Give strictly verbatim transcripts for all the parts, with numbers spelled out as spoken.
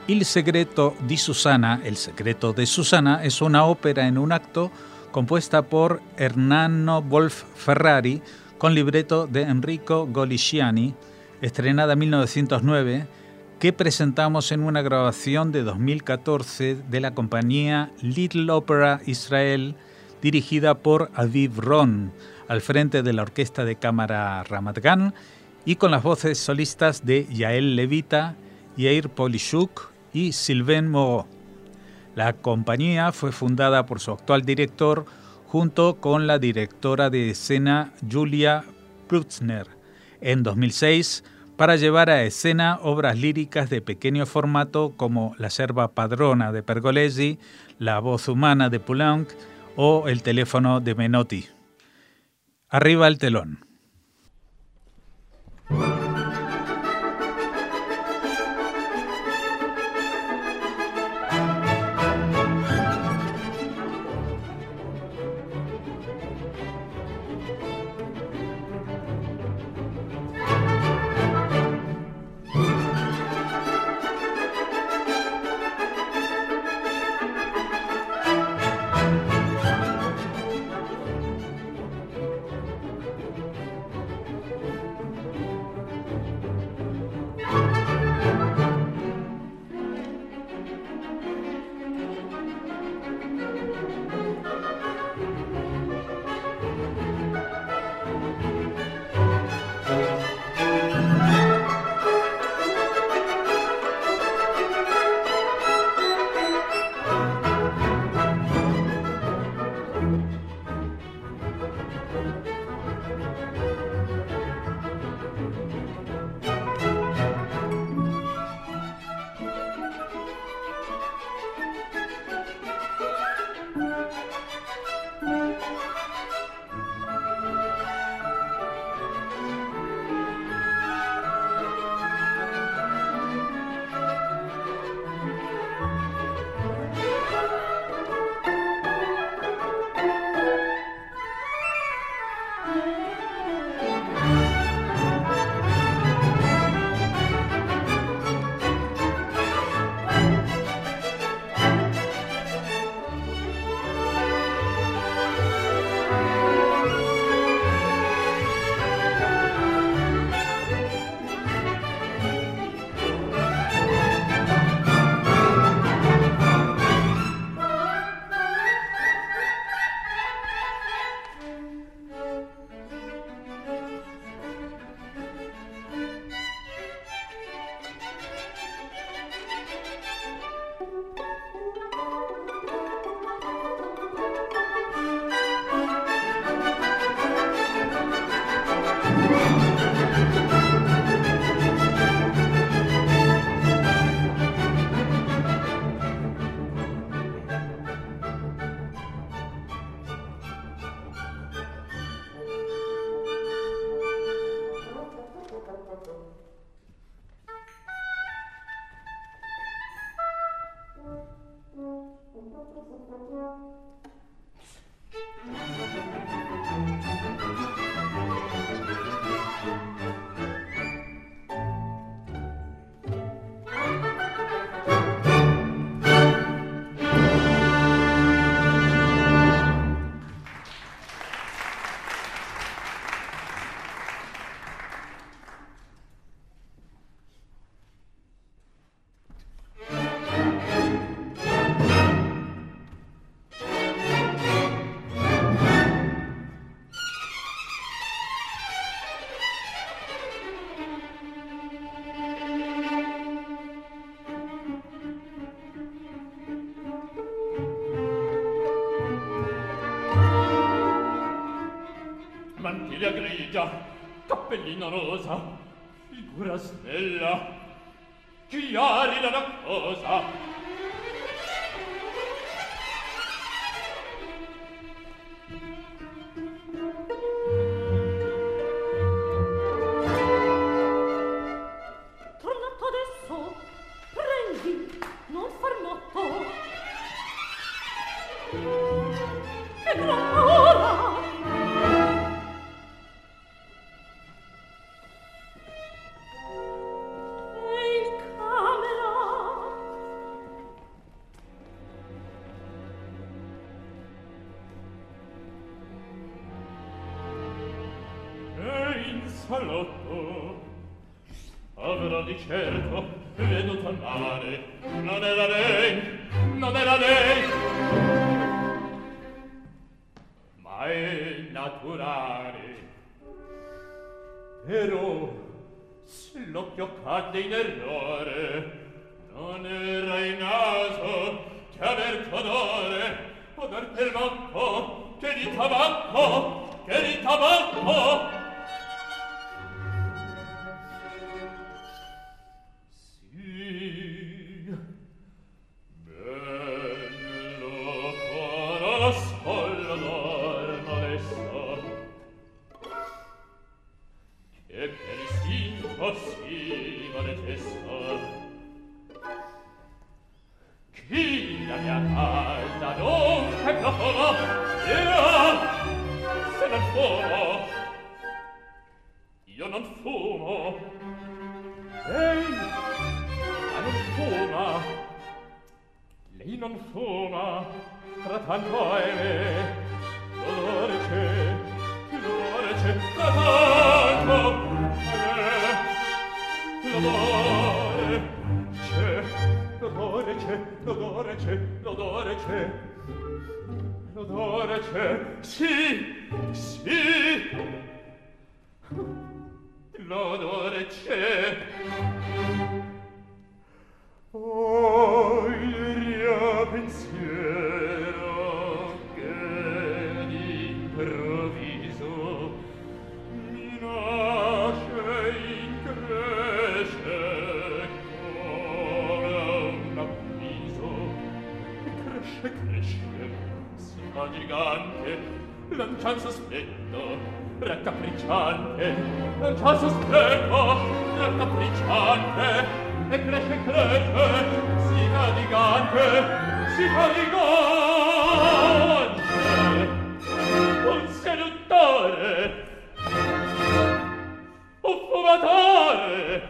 Il segreto di Susana, El secreto de Susana, es una ópera en un acto compuesta por Hernando Wolf Ferrari con libreto de Enrico Goligiani, estrenada en mil novecientos nueve, que presentamos en una grabación de dos mil catorce de la compañía Little Opera Israel, dirigida por Aviv Ron, al frente de la Orquesta de Cámara Ramat Gan y con las voces solistas de Yael Levita, Yair Polishuk y Sylvain Moreau. La compañía fue fundada por su actual director junto con la directora de escena Julia Prutzner en dos mil seis para llevar a escena obras líricas de pequeño formato como La Serva Padrona de Pergolesi, La Voz Humana de Poulenc o El Teléfono de Menotti. Arriba el telón. Mantilla grigia, cappellino rosa, figura snella, chiari la raccosa. Tornato adesso, prendi, non far motto. Che gran ora! E in camera avrò di certo veduto al mare. Non era lei, non era lei, ma è naturale. Però se l'occhio cadde in errore, non era il naso che aver odore, odor per bocco, che di tabacco, che di tabacco. Sì, ben lo conosco l'odor molesto, che per istinto si manifesta. Chi la mia casa dunque profumo, io se non fumo, io non fumo, lei ma non fuma, lei non fuma, trattanto è me, l'odore c'è, l'odore c'è, trattanto è me, l'odore c'è. L'odore c'è, l'odore c'è, l'odore c'è, l'odore c'è, sì, sì, l'odore c'è. Oh, il mio pensiero che d'improvviso mi nasce incresce. Cresce, si fa gigante, lancia sospetto, raccapricciante, lancia sospetto, raccapricciante, e cresce, cresce, si fa gigante, si fa gigante, un seduttore, un fumatore,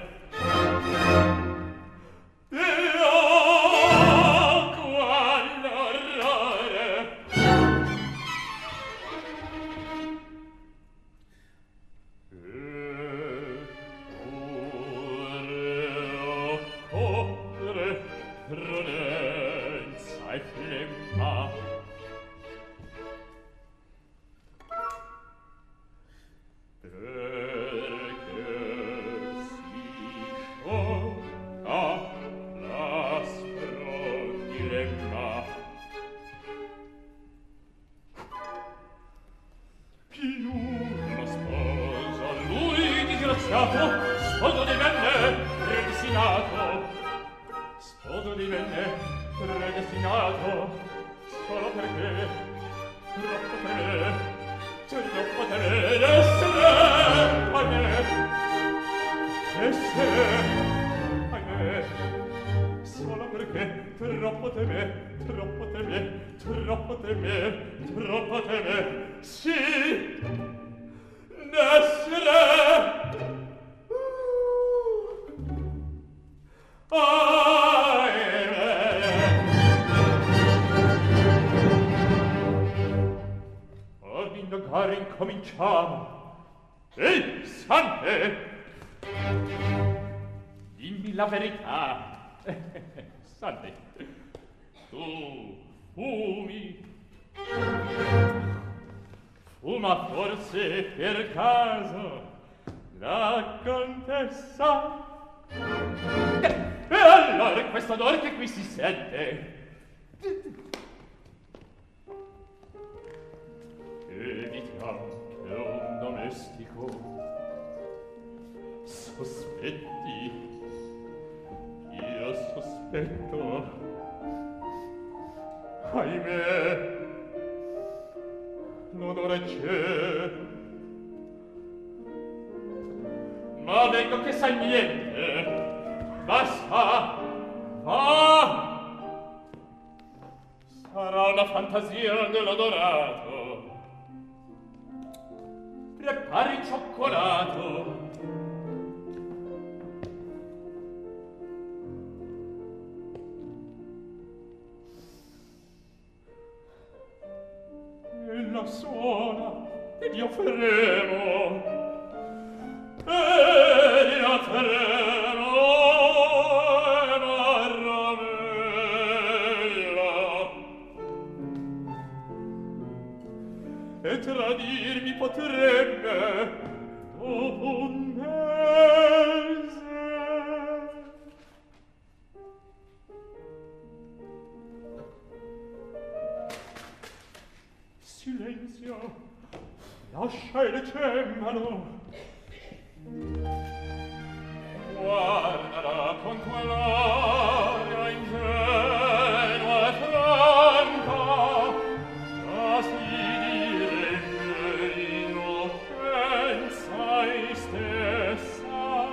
sposo divenne predestinato, sposo divenne predestinato, solo perché troppo teme, troppo teme d'essere a me, essere a me, solo perché troppo teme, troppo teme, troppo teme, troppo teme, sì, d'essere. Ad indagare incominciamo. Ehi, sante! Dimmi la verità. Sante, tu fumi? Fuma forse per caso la contessa? E allora questo odore che qui si sente? Evitiamo che un domestico sospetti. Io sospetto. Ahimè, l'odore c'è. Ma vengo che sai niente. Basta, va! Sarà una fantasia dell'adorato. Prepari il cioccolato. E la suona, ed io faremo, ed io faremo. cielo tremano. Guardala con quell'aria ingenua e franca, a si dire che innocenza è stessa,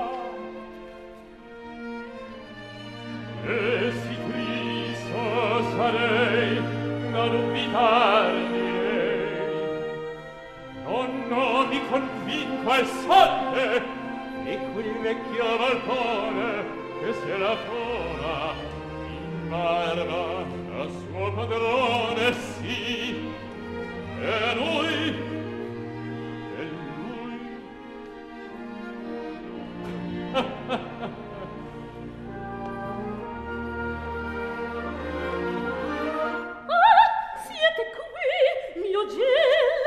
e si tristo sarei da dubitar di lei. No, no, mi convinco al sangue e quel vecchio balcone che se la fona in barba a suo padrone, sì, e lui, e lui. Ah, siete qui, mio gel.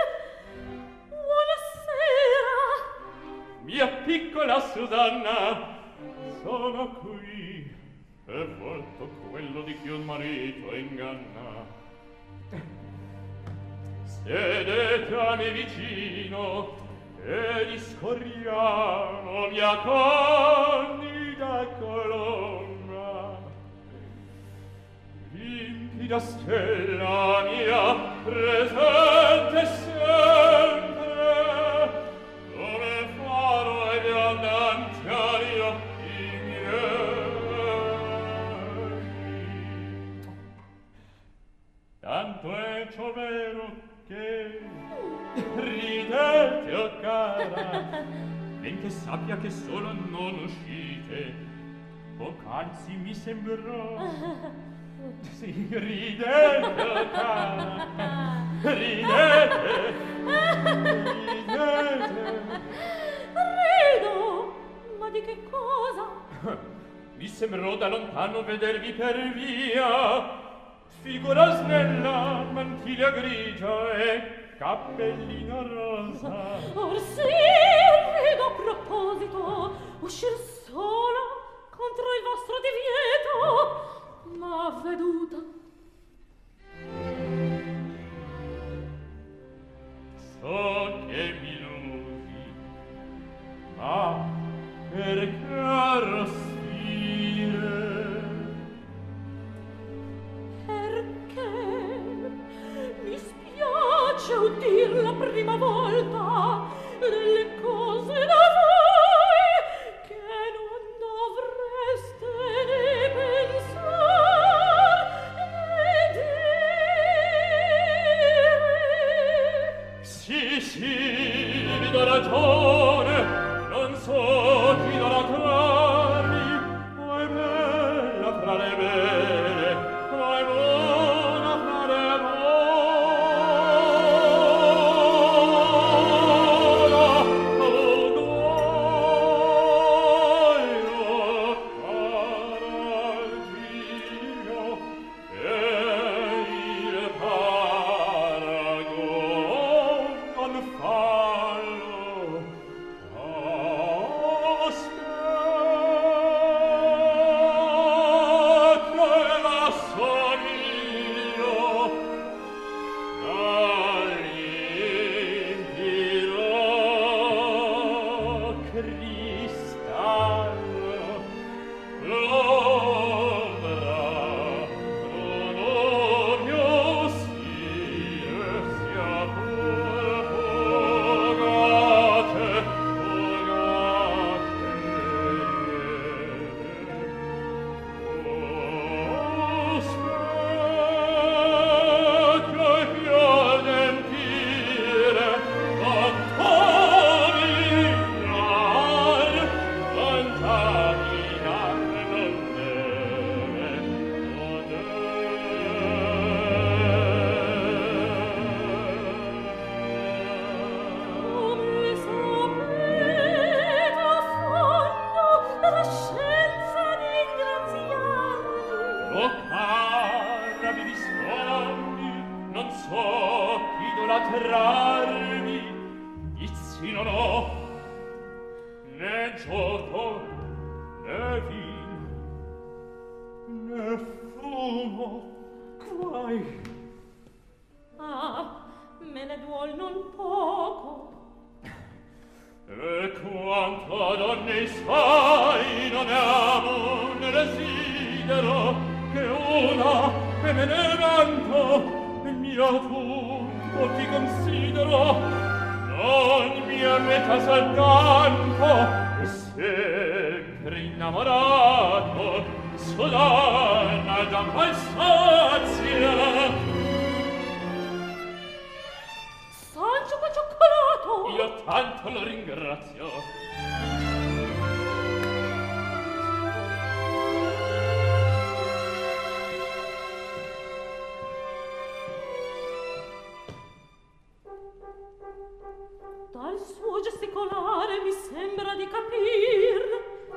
Buonasera. Mia piccola Susanna, sono qui, e volto quello di chi un marito inganna. Sedete a me vicino e discorriamo mia candida colonna. Limpida stella mia, presente sempre, dove faro e viandanti agli occhi miei. Tanto è ciò vero che ridete, o cara, benché sappia che solo non uscite, poc'anzi mi sembrò. Sì, ridete, o cara, ridete, ridete. Rido, ma di che cosa? Mi sembrò da lontano vedervi per via, figura snella, mantiglia grigia e cappellino rosa. Or sì, rido a proposito, uscir solo contro il vostro divieto, ma veduta. So che mi illusi, ma perché arrostire? Perché mi spiace udir la prima volta delle cose da voi che non e me ne vanto, il mio tutto ti considero, non mi a metà soltanto, e sempre innamorato, sodana già falsazia. Sancio quel cioccolato! Io tanto lo ringrazio. Dal suo gesticolare mi sembra di capir.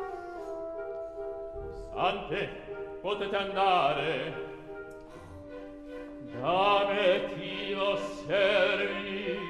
Sante, potete andare. Da me ti lo servi.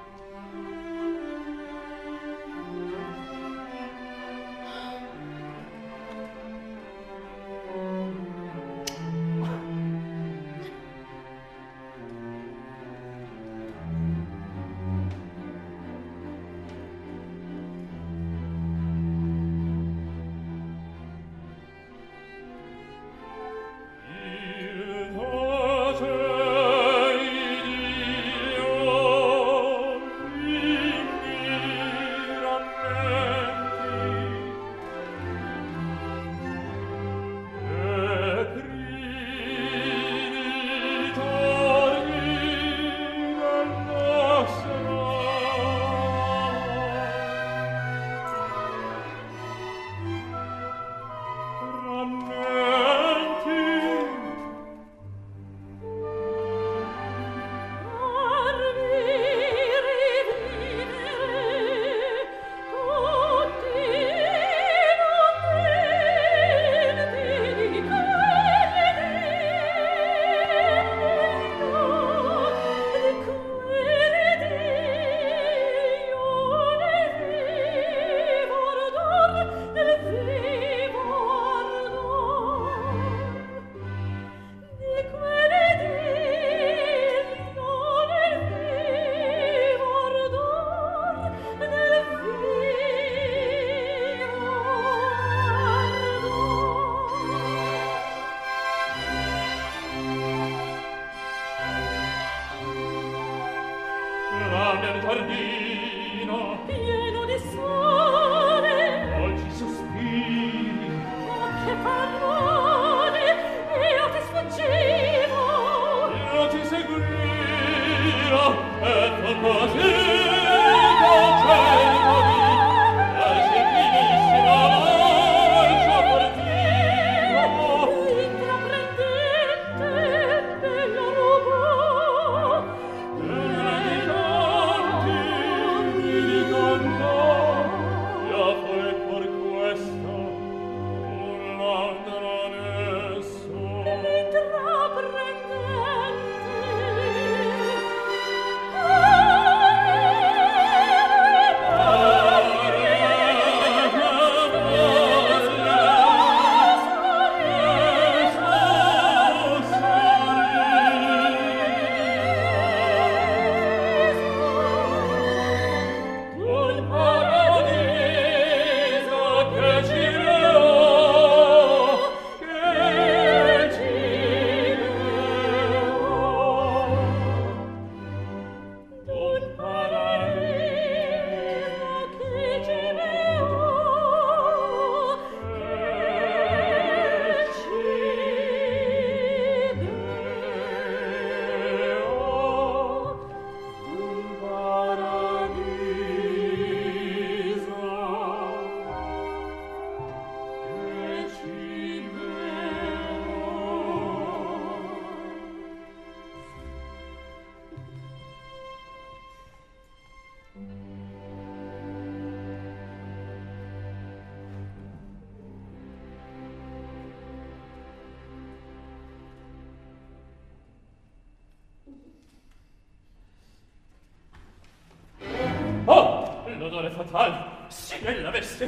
L'odore fatal, si bella veste.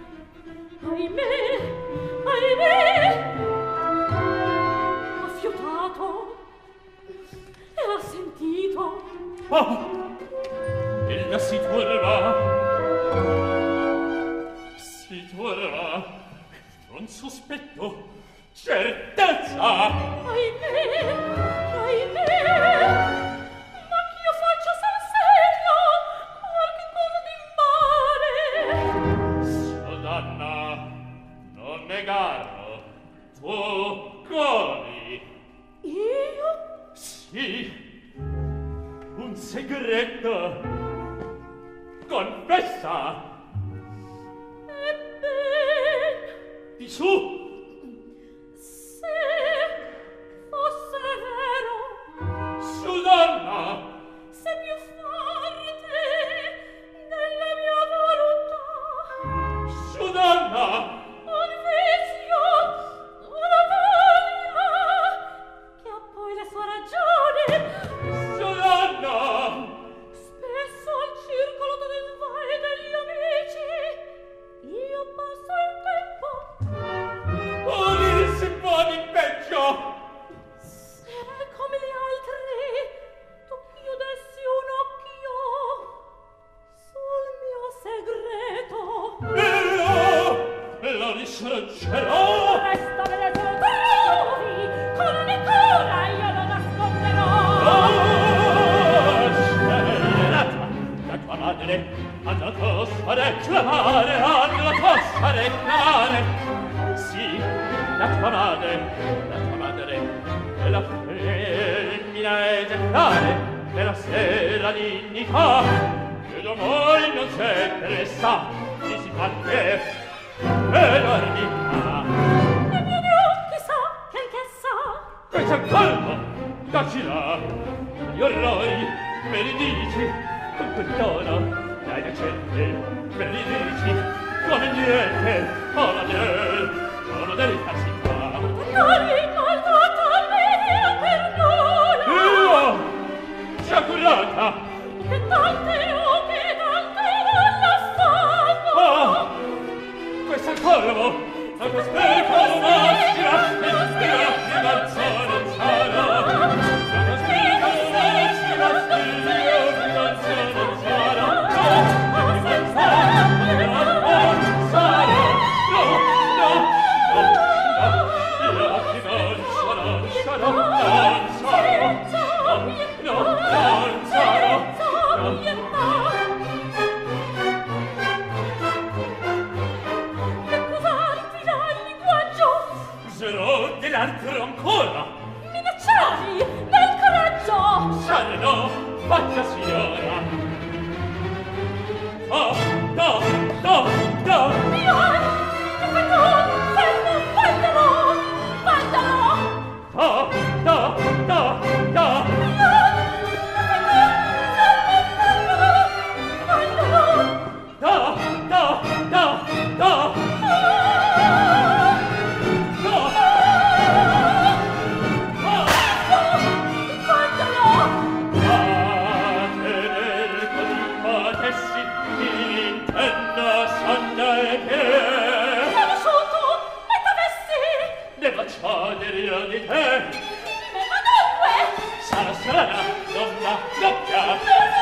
Ahimè, ahimè, ha fiutato e ha sentito. Oh, ella si turba, si turba, non sospetto, Certezza! Ahimè, ahimè! Ma ch'io faccio sul serio qualche cosa di male! Susanna, non negarlo. Tu come? Io? Sì, un segreto. Confessa! Ebben! Di su! Se fosse vero, Susanna! se più forte della mia volontà, Susanna! un vizio, una voglia, che ha poi le sue ragioni. Susanna! Spesso al circolo del vai degli amici io passo il tempo. Oh, lì si può di peggio! Se come gli altri tu chiudessi un occhio sul mio segreto, Io lo risarcerò! resta vedete lo trovi, con Nicola io lo nasconderò. Oh, scellerata! La tua madre ha dato a reclamare, ha dato a reclamare! Sì, la tua madre, la tua madre è la femmina esemplare della sera dignità che d'amore non c'è interessa di si fa che e l'ordinità. E viene un chissà che anch'essa Questo è il colmo, dacci là, gli orrori me li dici con quel tono, dai decente, me li dici come niente, come del, come del falsità. cari malgrata mia perdona. Io, sciagurata, Che tante o che tante non la fanno. oh, questo è il colmo, ma che spero maschera, che spero che balzano, zano, ma che spero maschera, spero che balzano, zano, userò dell'altro ancora. Minacciavi del coraggio. Sale no, faccia signora. Oh, no, no, no. Io, che tu, fermo, guardalo, guardalo. Oh, no, no, no. No, no, no, no. Di te. Ma dunque? Sarà strana, donna, doppia.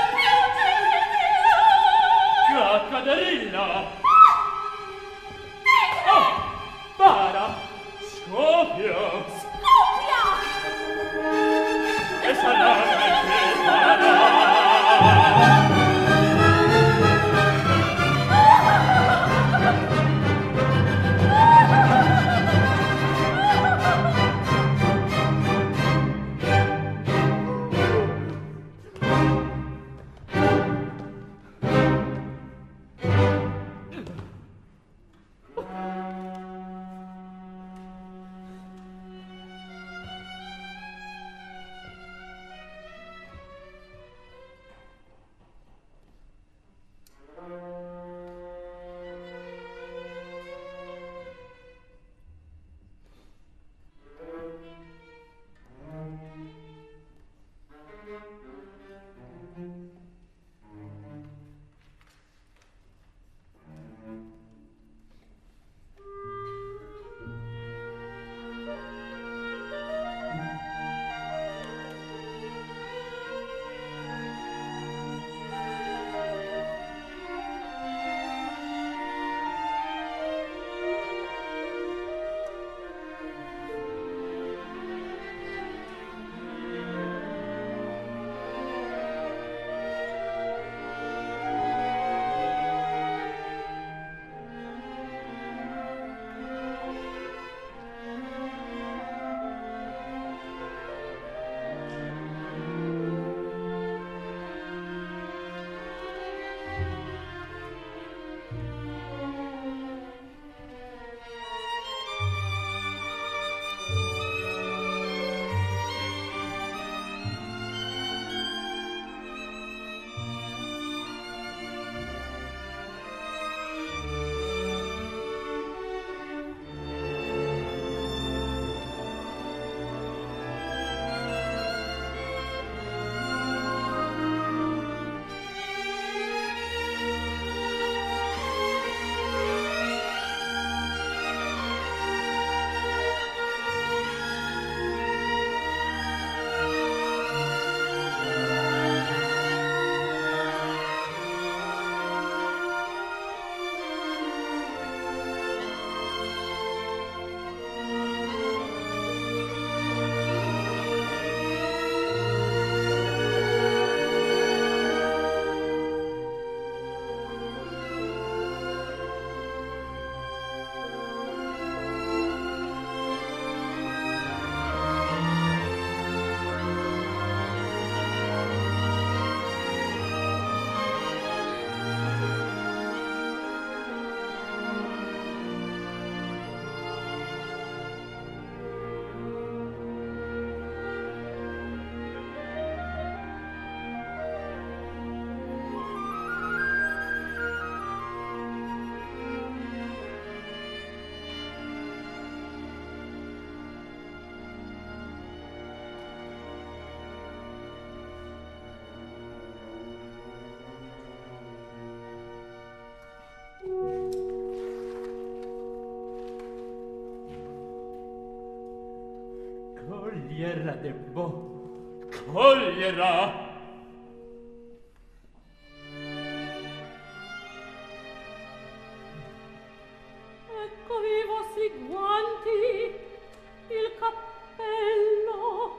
Caccaderilla. Oh, para, scoppia. Scoppia! E sarà che para. cogliera debbo, cogliera. Eccovi i vostri guanti, il cappello,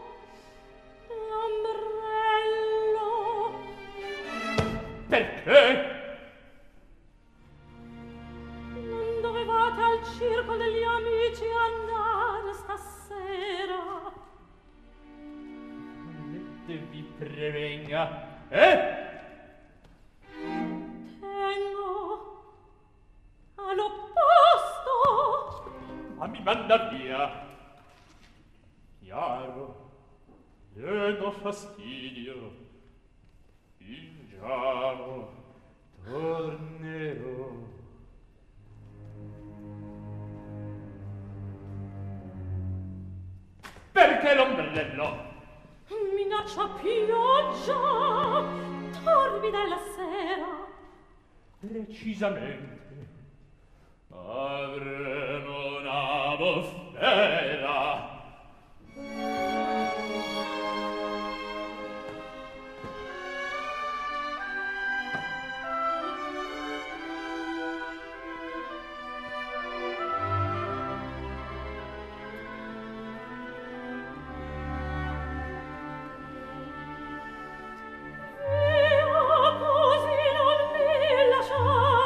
l'ombrello. Perché? Non dovevate al circo degli amici andare stasera? Volete vi prevenga, eh? Tengo all'opposto. Ma mi manda via. Chiaro, pieno fastidio. Fingiamo, tornerò. Perché l'ombrello? Minaccia pioggia, torbida è la sera. Precisamente. Avremo una bufera.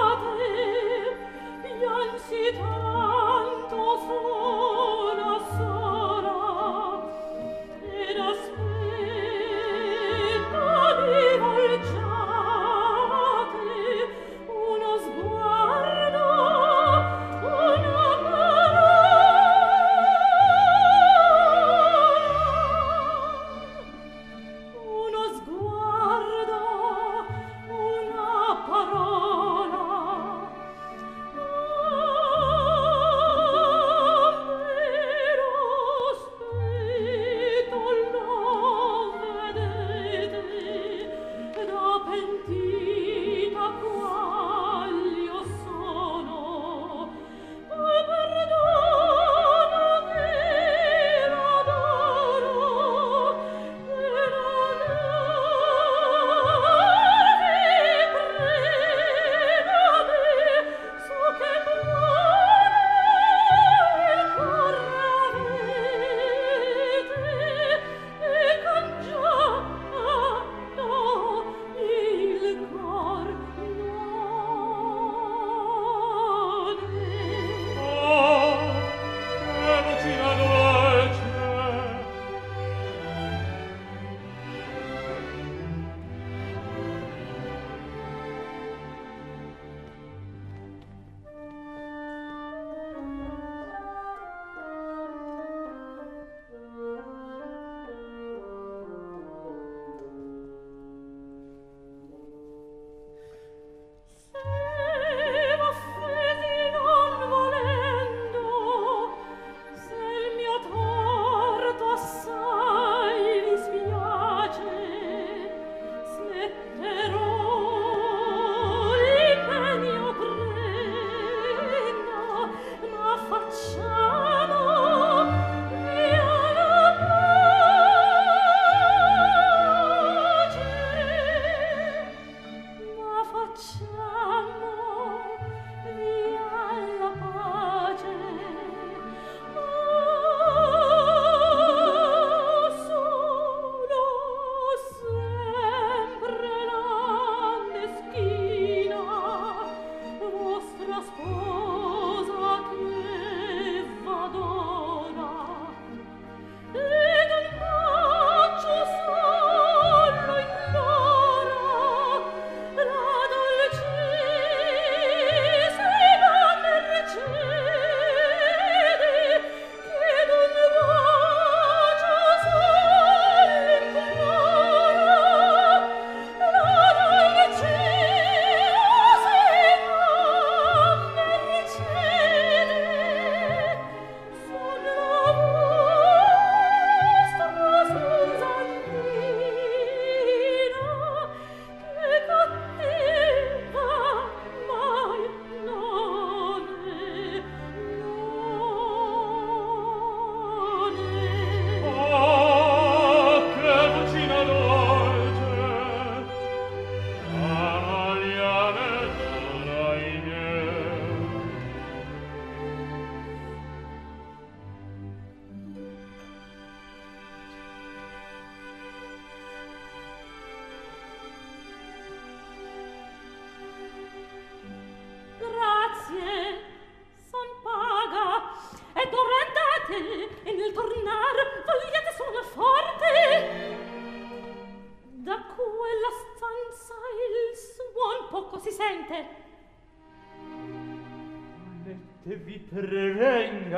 Tanto sola sola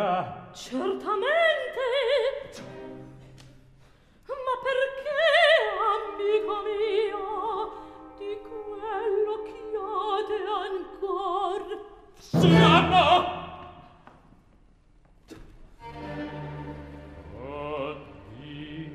Susanna! Certamente! Ma perché, amico mio, di quello chiede ancor? Susanna! Oddio!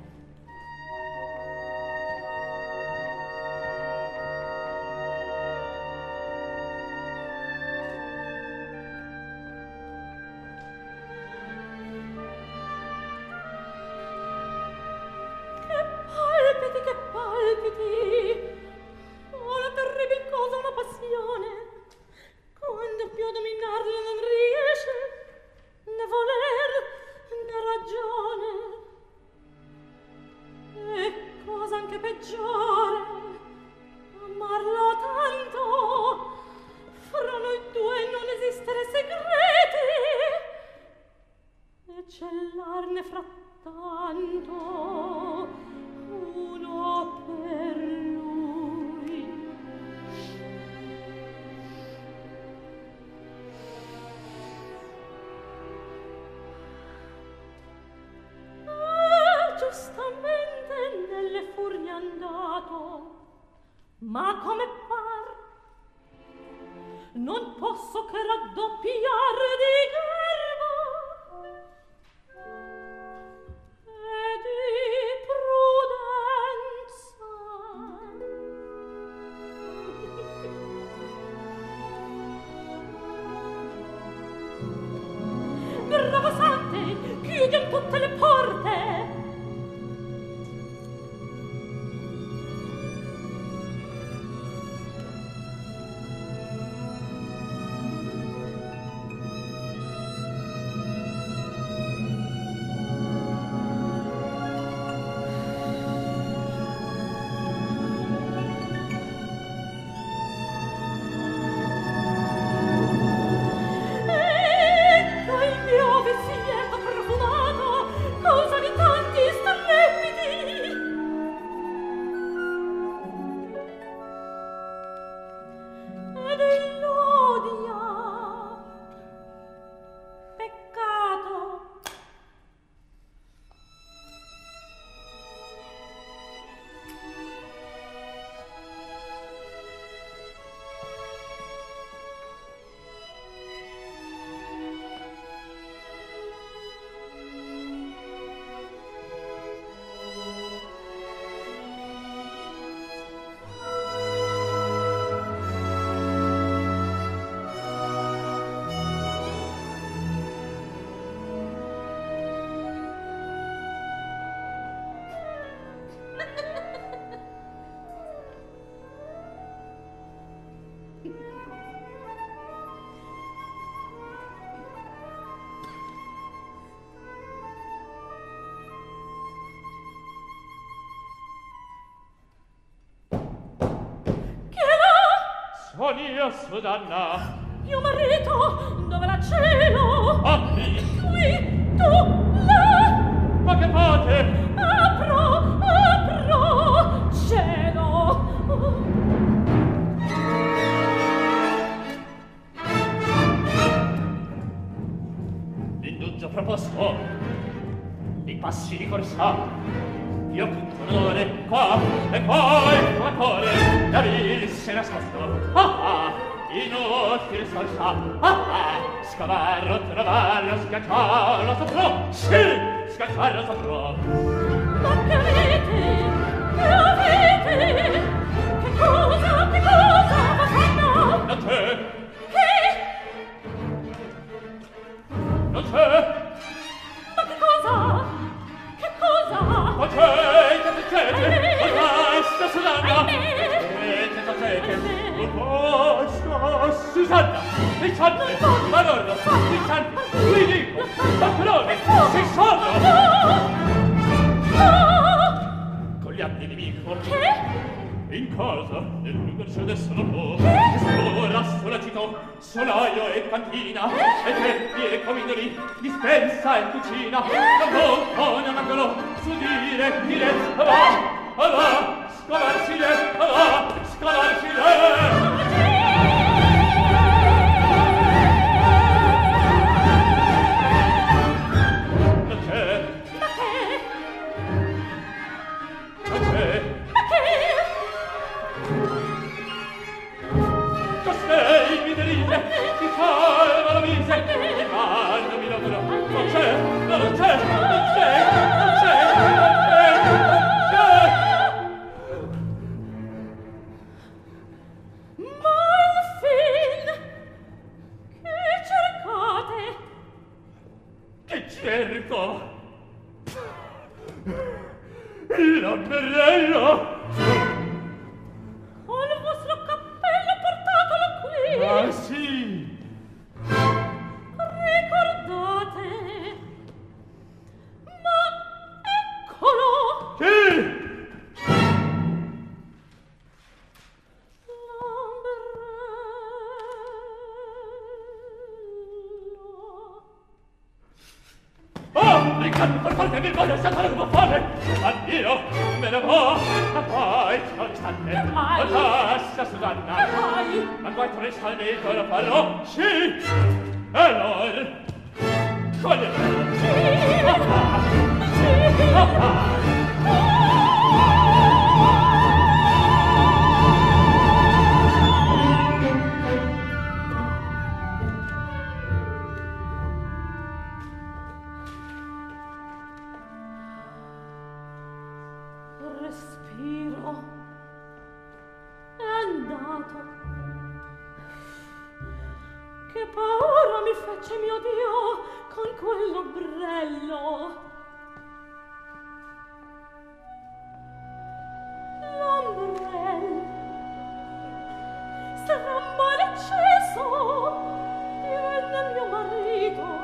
Palpiti, che palpiti! Oh, la terribil cosa, una passione! Quando più a dominarla non riesce, né voler, né ragione. E cosa anche peggiore, amarla tanto, fra noi due non esistere segreti, e cellarne frattanto uno per lui. Ah, giustamente nelle furie andato, ma come par non posso che raddoppiar di garbo e di prudenza. Bravo Sante, chiudiam tutte le porte. Ecco il mio vestito profumato, cosa di tanti strepiti. Ed illodia, peccato. Son io, Susanna! Io marito, dove la cielo? Apri! Qui, tu, là! Ma che fate? Apro, apro, cielo! L'indugio proposto, i passi di corsa, io tutto l'onore qua, e poi come cuore, la vil si è nascosto. Ah ah, inutile sorsa, ah ah, scavarlo, trovarlo, schiacciarlo sopra, sì, schiacciarlo sopra. Ma che avete? Che avete? Che cosa, che cosa, ma fanno? Non c'è, Che? non c'è, Ma che cosa? Che cosa? non c'è, che succede? Ahimè! Ormai sta Susanna! Ahimè! Eh, che succede? Ahimè! Oh, sta Susanna! Il santo! Ma loro! Il santo! Vi dico! Patrone! Sei sordo! No! No! Con gli atti nemico! Che? In casa, nel Mercedes non può, che scorra sulla città, solaio e cantina, e teppi e comidoli, dispensa e cucina, non pone un angolo, su dire, dire, va, va, scavarsi le, va, scavarsi le. Non c'è, non c'è, non c'è, non c'è, non c'è, non c'è. Malfin, che cercate? Che cerco? L'ombrello! Col vostro cappello portatelo qui! Ah, sì! Ricordate? Ma eccolo! Sì! Oh, Riccardo, per forza mi voglio saltare come fame! Addio, me ne vo! Ma poi, ciao istante! Che mai? Ma passa, Susanna! Che mai? Ma poi tre salve lo farò? Sì! E allora? Coglierò! Sì! Ah, ah. Sì! Ah, ah. Respiro. È andato. Che paura mi fece mio Dio con quell'ombrello. L'ombrello sarà male acceso. Divenne mio marito.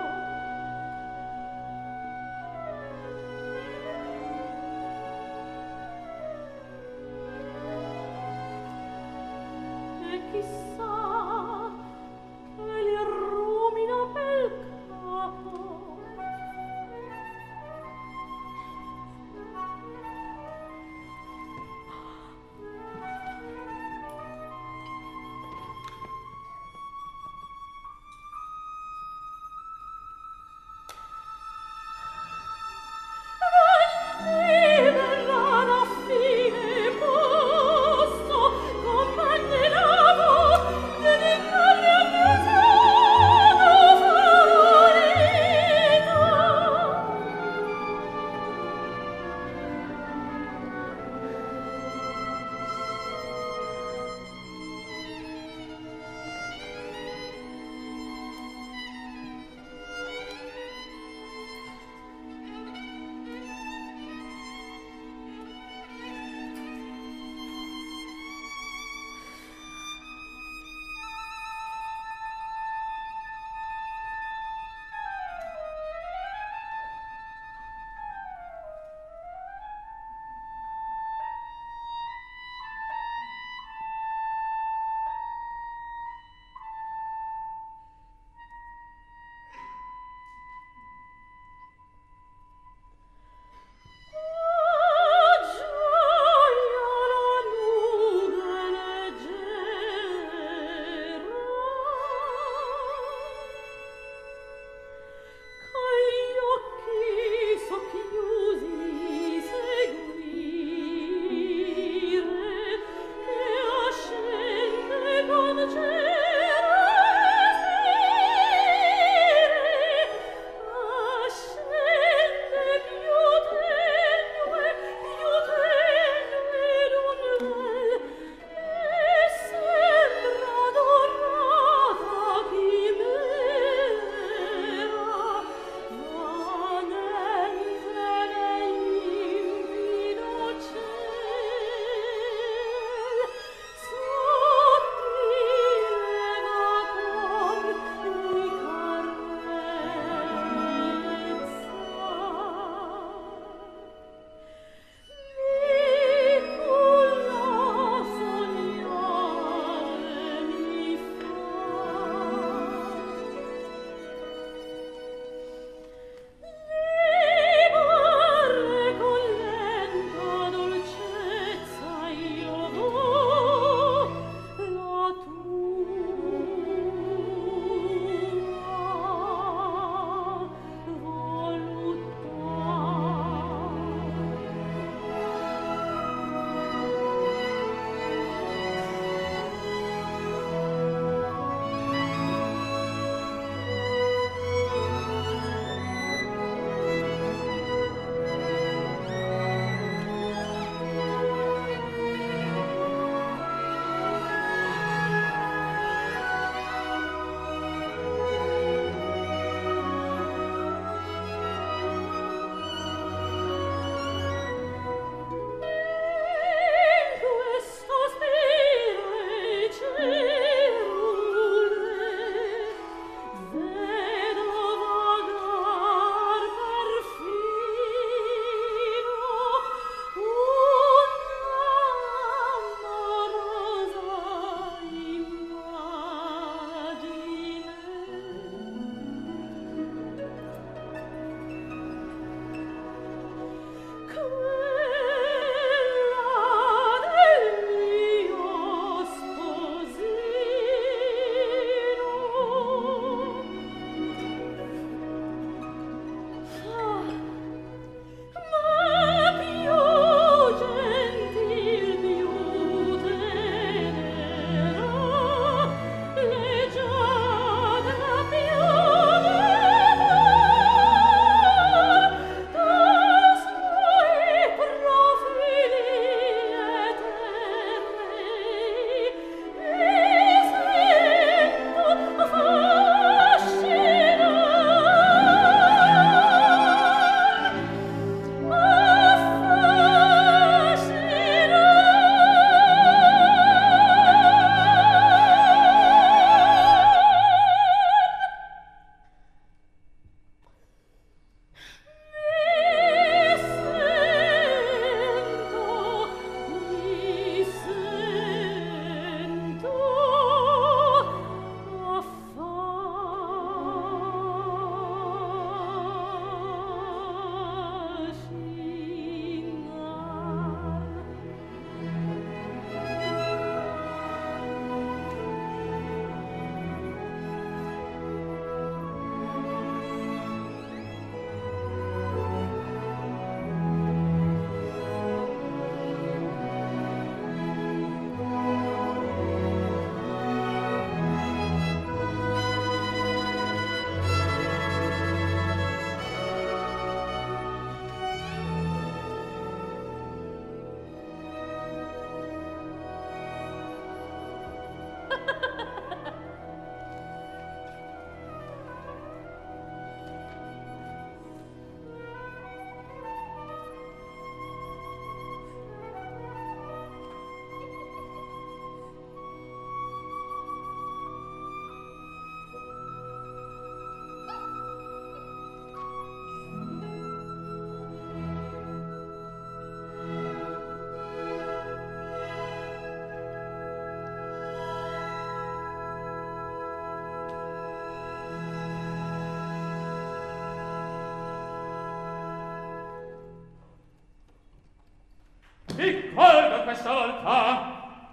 E chissà che gli rumina pel capo. questa volta?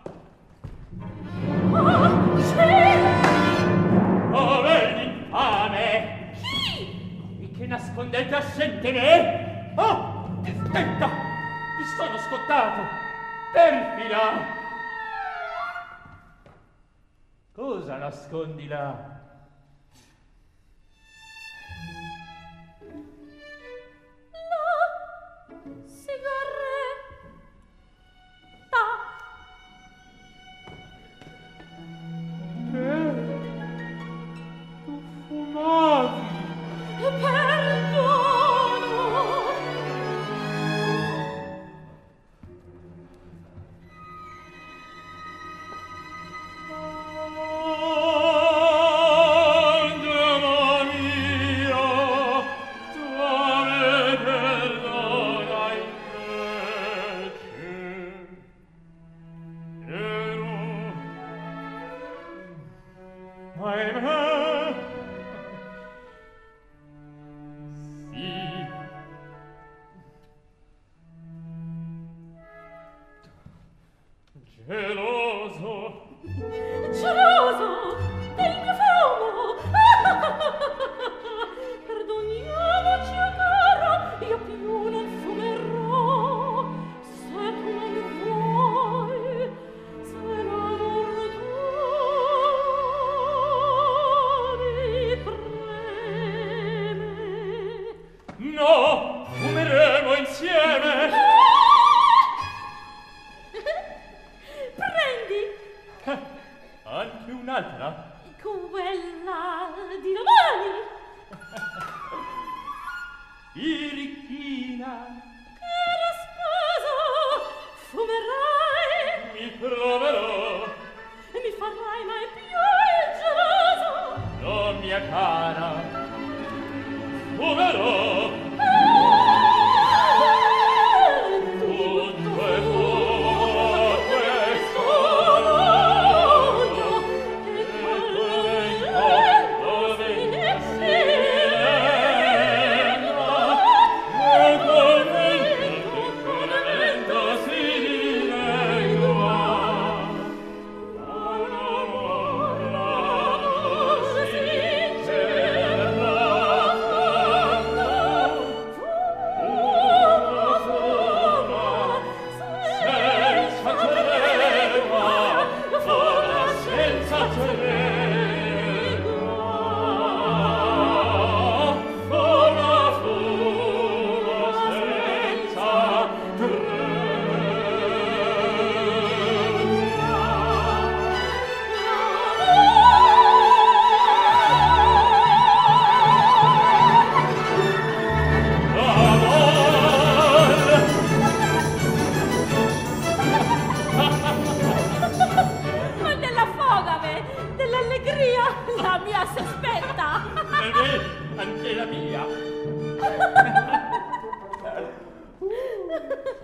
Oh, sì! Oh, l'infame! Chi? E che nascondete assente me? Oh, aspetta! Mi sono scottato! Perfida! Cosa nascondi là? La sigaretta. Eh? Tu fumavi? Perdono. Angela mia, tu me perdonerai invece. Ero, ahimè, sì, geloso, Geloso del mio fumo. Perdoniamoci, cara, io più non fumerò. Se tu non vuoi, se l'amor tuo mi preme. no, fumeremo insieme. Prendi Eh, anche un'altra? quella di domani. Birichina, Cara sposo, fumerai mi proverò. e mi farai mai più il geloso. No, mia cara, fumerò. Tutto è fuoco questo mondo, e col vento si diletta, e col vento si diletta. Ma della fogame, dell'allegria, la mia si aspetta. E beh, anche la mia.